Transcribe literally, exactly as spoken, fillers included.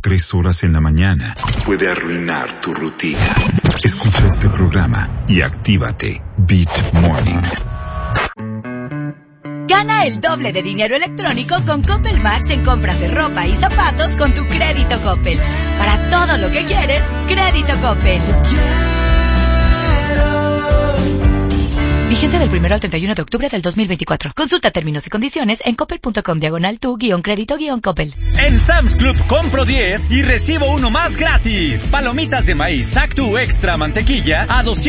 tres horas en la mañana puede arruinar tu rutina. Escucha este programa y actívate. Beat Morning. Gana el doble de dinero electrónico con Coppel Max en compras de ropa y zapatos con tu crédito Coppel. Para todo lo que quieres, crédito Coppel. Vigencia del primero al treinta y uno de octubre del dos mil veinticuatro. Consulta términos y condiciones en coppel.com diagonal tu guión crédito guión Coppel. En Sam's Club compro diez y recibo uno más gratis. Palomitas de maíz Actu Extra Mantequilla a doscientos